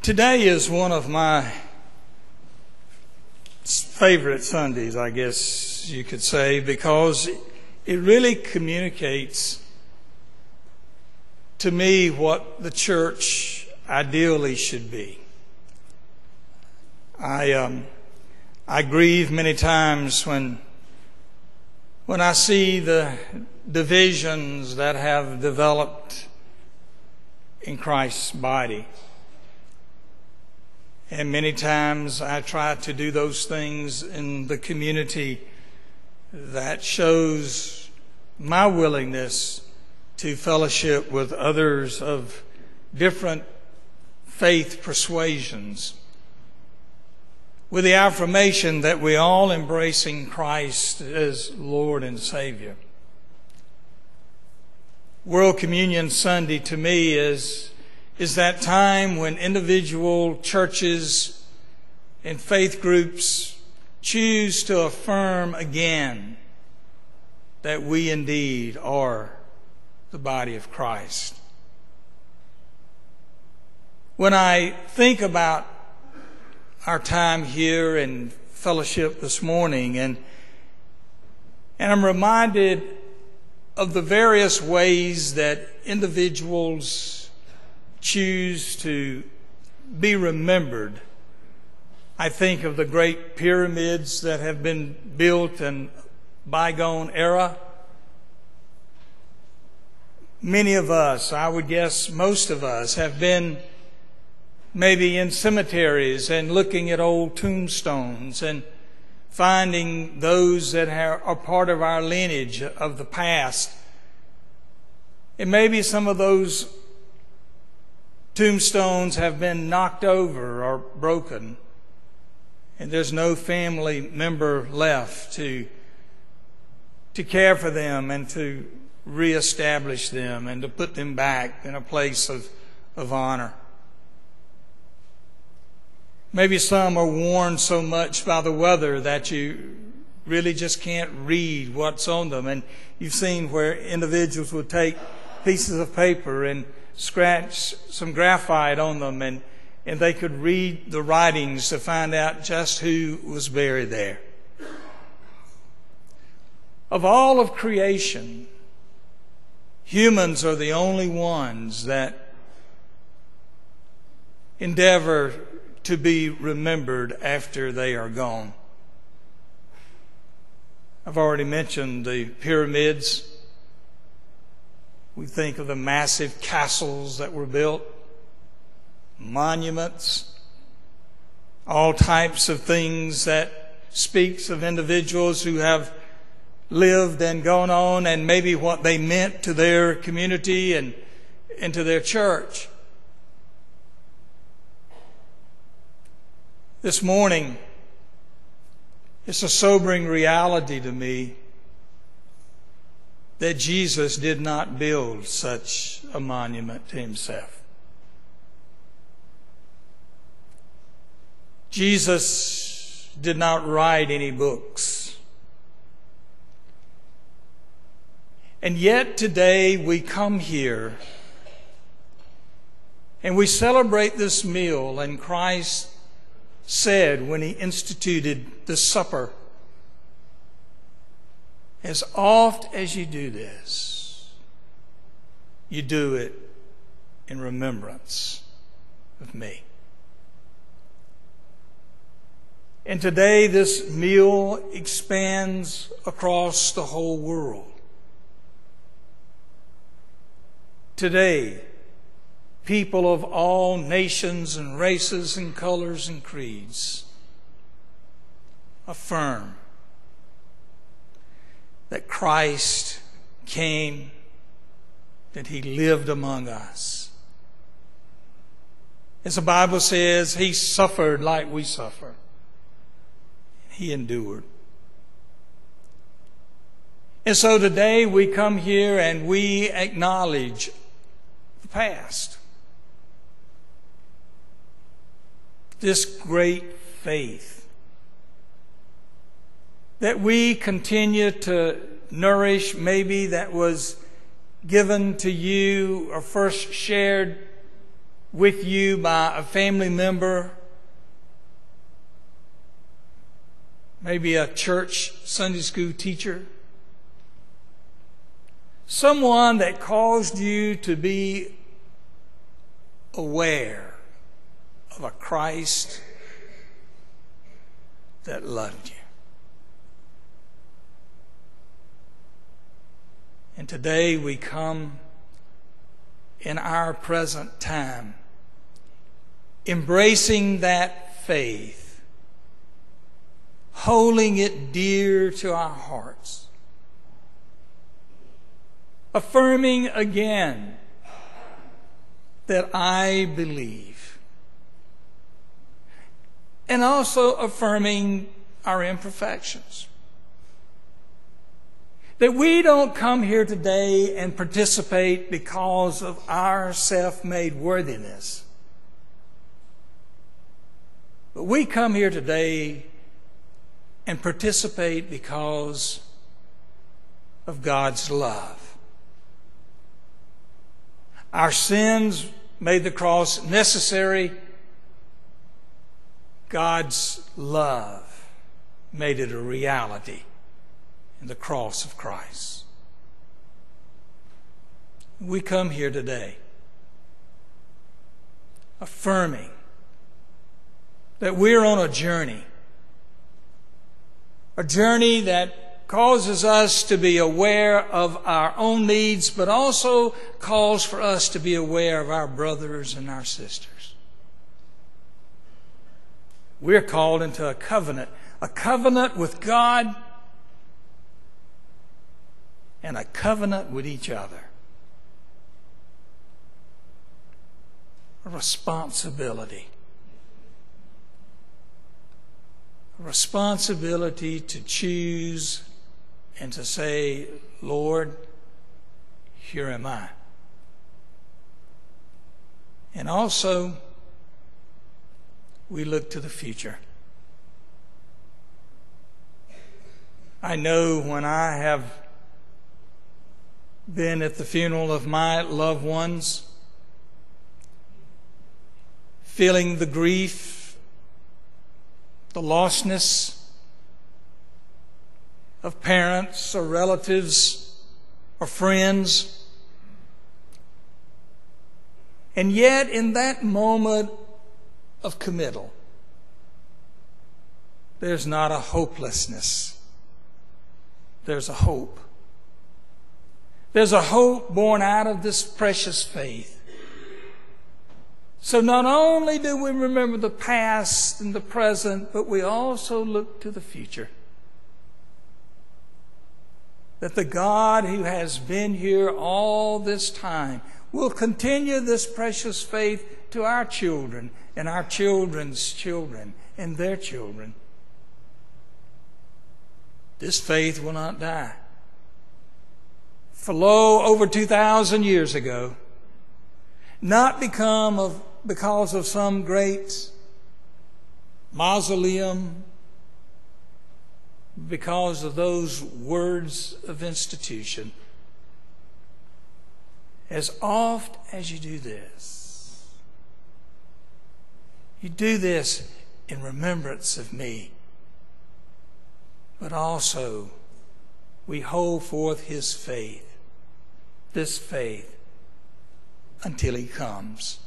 Today is one of my favorite Sundays, I guess you could say, because it really communicates to me what the church ideally should be. I grieve many times when I see the divisions that have developed in Christ's body. And many times I try to do those things in the community that shows my willingness to fellowship with others of different faith persuasions, with the affirmation that we all embracing Christ as Lord and Savior. World Communion Sunday to me is that time when individual churches and faith groups choose to affirm again that we indeed are the body of Christ. When I think about our time here in fellowship this morning, and I'm reminded of the various ways that individuals choose to be remembered. I think of the great pyramids that have been built in bygone era. Many of us, I would guess most of us, have been maybe in cemeteries and looking at old tombstones and finding those that are part of our lineage of the past. And maybe some of those tombstones have been knocked over or broken, and there's no family member left to care for them and to reestablish them and to put them back in a place of honor. Maybe some are worn so much by the weather that you really just can't read what's on them. And you've seen where individuals would take pieces of paper and scratch some graphite on them, and they could read the writings to find out just who was buried there. Of all of creation, humans are the only ones that endeavor to be remembered after they are gone. I've already mentioned the pyramids. We think of the massive castles that were built, monuments, all types of things that speaks of individuals who have lived and gone on, and maybe what they meant to their community and to their church. This morning, it's a sobering reality to me that Jesus did not build such a monument to himself. Jesus did not write any books. And yet today we come here and we celebrate this meal, and Christ said when he instituted the supper, as oft as you do this, you do it in remembrance of me. And today this meal expands across the whole world. Today, people of all nations and races and colors and creeds affirm that Christ came, that he lived among us. As the Bible says, he suffered like we suffer. He endured. And so today we come here and we acknowledge the past. This great faith that we continue to nourish, maybe that was given to you or first shared with you by a family member, maybe a church Sunday school teacher, someone that caused you to be aware of a Christ that loved you. And today we come in our present time, embracing that faith, holding it dear to our hearts, affirming again that I believe, and also affirming our imperfections. That we don't come here today and participate because of our self-made worthiness. But we come here today and participate because of God's love. Our sins made the cross necessary. God's love made it a reality in the cross of Christ. We come here today affirming that we're on a journey that causes us to be aware of our own needs, but also calls for us to be aware of our brothers and our sisters. We're called into a covenant with God, and a covenant with each other. A responsibility. A responsibility to choose and to say, Lord, here am I. And also, we look to the future. I know when I have been at the funeral of my loved ones, feeling the grief, the lostness of parents or relatives or friends. And yet in that moment of committal, there's not a hopelessness. There's a hope. There's a hope born out of this precious faith. So not only do we remember the past and the present, but we also look to the future. That the God who has been here all this time will continue this precious faith to our children and our children's children and their children. This faith will not die. For lo, over 2,000 years ago, not because of some great mausoleum, because of those words of institution, as oft as you do this, you do this in remembrance of me, but also we hold forth His faith, this faith, until He comes.